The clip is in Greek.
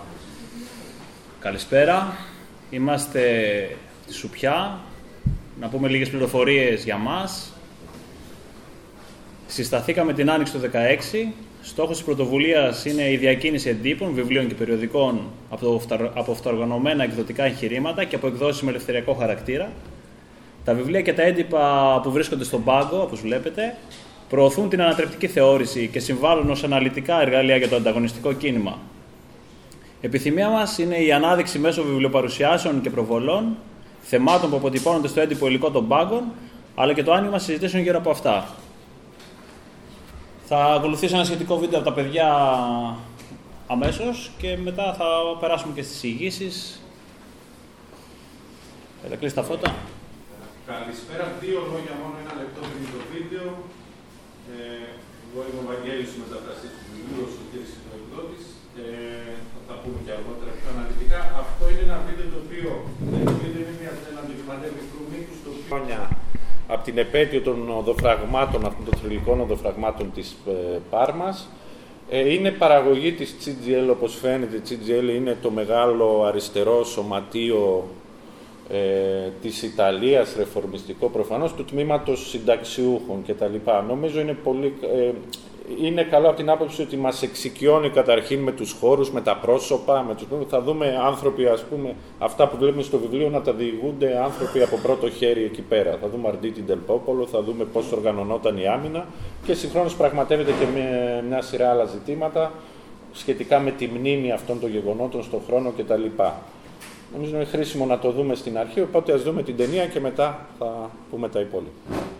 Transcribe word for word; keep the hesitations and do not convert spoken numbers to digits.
Καλησπέρα. Είμαστε στη Σουπιά. Να πούμε λίγες πληροφορίες για μας. Συσταθήκαμε την Άνοιξη του δύο χιλιάδες δεκαέξι. Στόχος της πρωτοβουλίας είναι η διακίνηση εντύπων, βιβλίων και περιοδικών από αυτοοργανωμένα εκδοτικά εγχειρήματα και από εκδόσεις με ελευθεριακό χαρακτήρα. Τα βιβλία και τα έντυπα που βρίσκονται στον πάγκο, όπως βλέπετε, προωθούν την ανατρεπτική θεώρηση και συμβάλλουν ως αναλυτικά εργαλεία για το ανταγωνιστικό κίνημα. Επιθυμία μας είναι η ανάδειξη μέσω βιβλιοπαρουσιάσεων και προβολών θεμάτων που αποτυπώνονται στο έντυπο υλικό των πάγκων, αλλά και το άνοιγμα συζητήσεων γύρω από αυτά. Θα ακολουθήσει ένα σχετικό βίντεο από τα παιδιά αμέσως και μετά θα περάσουμε και στις εισηγήσεις. Θα κλείσει τα φώτα. Καλησπέρα. Δύο λόγια μόνο, ένα λεπτό πριν το βίντεο. Ε, εγώ είμαι ο Βαγγέλης, ο μεταφραστής του βιβλίου, ο Σωτήρης είναι ο εκδότης. Ε, θα τα πούμε και αργότερα πιο αναλυτικά. Αυτό είναι ένα βίντεο το οποίο το βίντεο είναι μια, ένα ντοκιμαντέρ μικρού μήκους, το οποίο από την επέτειο των οδοφραγμάτων, αυτών των θρυλικών οδοφραγμάτων της ε, Πάρμας. Ε, είναι παραγωγή της τζι τζι ελ, όπως φαίνεται. Η τζι τζι ελ είναι το μεγάλο αριστερό σωματείο Ε, της Ιταλίας, ρεφορμιστικό προφανώς, του τμήματος συνταξιούχων κτλ. Νομίζω είναι πολύ ε, είναι καλό από την άποψη ότι μας εξοικειώνει καταρχήν με τους χώρους, με τα πρόσωπα, με τους... θα δούμε άνθρωποι, ας πούμε, αυτά που βλέπουμε στο βιβλίο να τα διηγούνται άνθρωποι από πρώτο χέρι εκεί πέρα. Θα δούμε Αρντίτη Ντελπόπολο, θα δούμε πώς οργανωνόταν η άμυνα και συγχρόνως πραγματεύεται και με μια σειρά άλλα ζητήματα σχετικά με τη μνήμη αυτών των γεγονότων στον χρόνο κτλ. Νομίζω είναι χρήσιμο να το δούμε στην αρχή, οπότε ας δούμε την ταινία και μετά θα πούμε τα υπόλοιπα.